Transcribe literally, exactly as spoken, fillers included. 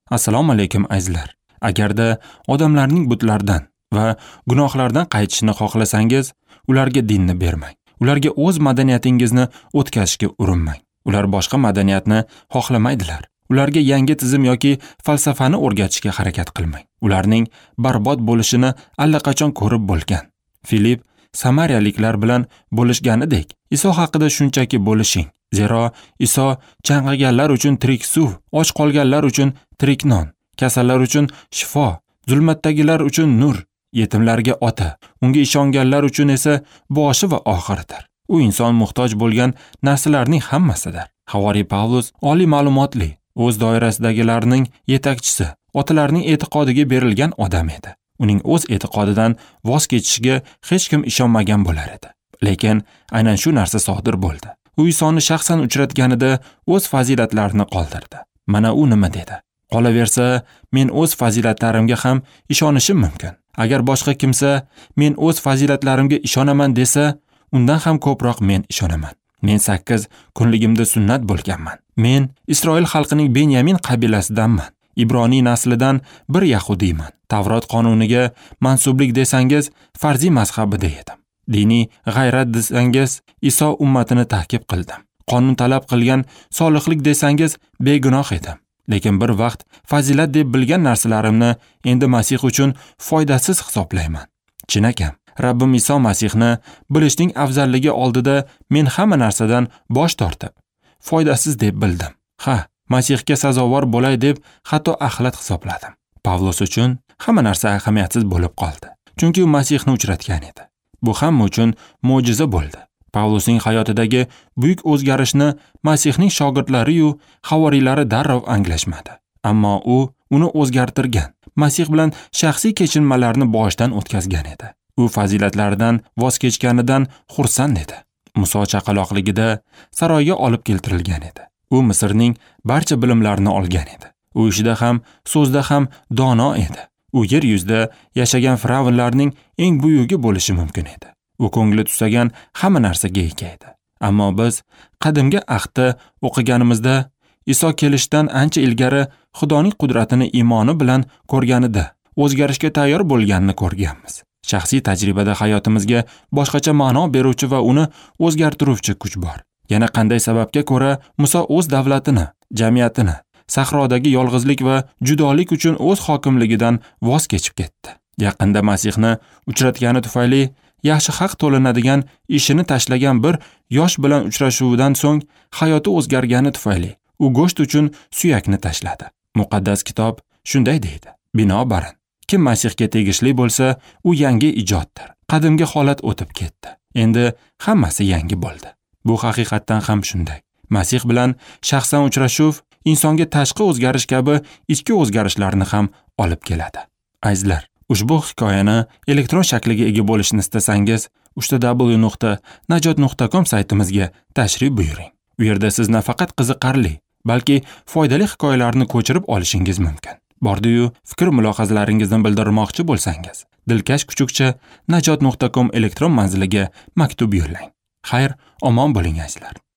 Assalomu alaykum azizlar. Agarda odamlarning butlardan va gunohlardan qaytishini xohlasangiz, ularga dinni bermang. Ularga o'z madaniyatingizni o'tkazishga urinmang. Ular boshqa madaniyatni xohlamaydilar. Ularga yangi tizim yoki falsafani o'rgatishga harakat qilmang. Ularning barbod bo'lishini allaqachon ko'rib bo'lgan. Filip Samariyaliklar bilan bo'lishganidek, Iso haqida shunchaki bo'lishing. Zero Iso chanqaganlar uchun tirik suv, och qolganlar uchun tirik non, kasallar uchun shifo, zulmatdagilar uchun nur, yetimlarga ota, unga ishonganlar uchun esa boshi va oxiridir. U inson muhtoj bo'lgan narsalarning hammasidir. Havoriy Pavlus oliy ma'lumotli, o'z doirasidagilarning yetakchisi, otalarning e'tiqodiga berilgan odam edi. Uning o'z e'tiqodidan voz kechishiga hech kim ishonmagan bo'lar edi. Lekin aynan shu narsa sodir bo'ldi. U Isoni shaxsan uchratganida o'z fazilatlarini qoldirdi. Mana u nima dedi? Qolaversa, men o'z fazilatlarimga ham ishonishim mumkin. Agar boshqa kimsa men o'z fazilatlarimga ishonaman desa, undan ham ko'proq men ishonaman. Men sakkiz kunligimda sunnat bo'lganman. Men Isroil xalqining Benyamin qabilasidanman. Ibroniy naslidan bir yahudiyman. Tavrot qonuniga mansublik desangiz, farziy mazhabida edim. Diniy g'ayrat desangiz, Iso ummatini ta'kib qildim. Qonun talab qilgan solihlik desangiz, begunoh edim. Lekin bir vaqt fazilat deb bilgan narsalarimni endi Masih uchun foydasiz hisoblayman. Chinakam, Rabbim Iso Masihni bilishning afzalligi oldida men hamma narsadan bosh tortib, foydasiz deb bildim. Ha, Masihga sazovor bo'lay deb hatto axlat hisobladim. Pavlus uchun hamma narsa ahamiyatsiz bo'lib qoldi. Chunki u Masihni uchratgan edi. Bu hamma uchun mo'jiza bo'ldi. Pavlusning hayotidagi buyuk o'zgarishni Masihning shogirdlari-yu havoriylari darrov anglashmadi. Ammo u uni o'zgartirgan, Masih bilan shaxsiy kechinmalarni boshdan o'tkazgan edi. U fazilatlaridan voz kechganidan xursand edi. Muso chaqaloqligida saroyga olib keltirilgan edi. U Misrning barcha bilimlarini olgan edi. U ishida ham, so'zda ham dono edi. U yer yuzida yashagan firavnlarning eng buyugi bo'lishi mumkin edi. U ko'ngli tusagan hamma narsaga ega edi. Ammo biz qadimgi ahdda o'qiganimizda Iso kelishdan ancha ilgari Xudoning qudratini imoni bilan ko'rganida o'zgarishga tayyor bo'lganini ko'rganmiz. Shaxsiy tajribada hayotimizga boshqacha ma'no beruvchi va uni o'zgartiruvchi kuch bor. Yana qanday sababga ko'ra Muso o'z davlatini, jamiyatini, sahrodagi yolg'izlik va judolik uchun o'z hokimligidan voz kechib ketdi. Yaqinda Masihni uchratgani tufayli yaxshi haq to'lanadigan ishini tashlagan bir yosh bilan uchrashuvidan so'ng hayoti o'zgargani tufayli u go'sht uchun suyakni tashladi. Muqaddas kitob shunday deydi. Binobarin, kim Masihga tegishli bo'lsa, u yangi ijoddir. Qadimgi holat o'tib ketdi. Endi hammasi yangi bo'ldi. Bu haqiqatdan ham shunday. Masih bilan shaxsan uchrashuv insonga tashqi o'zgarish kabi ichki o'zgarishlarni ham olib keladi. Azizlar, ushbu hikoyani elektron shakliga ega bo'lishni istasangiz, uch w nuqta najot nuqta com saytimizga tashrif buyuring. U yerda siz nafaqat qiziqarli, balki foydali hikoyalarni ko'chirib olishingiz mumkin. Bordi-yu, fikr mulohazalaringizni bildirmoqchi bo'lsangiz, dilkash kuchukcha najot nuqta com elektron manziliga maktub yo'llang. Xayr, omon bo'ling azizlar.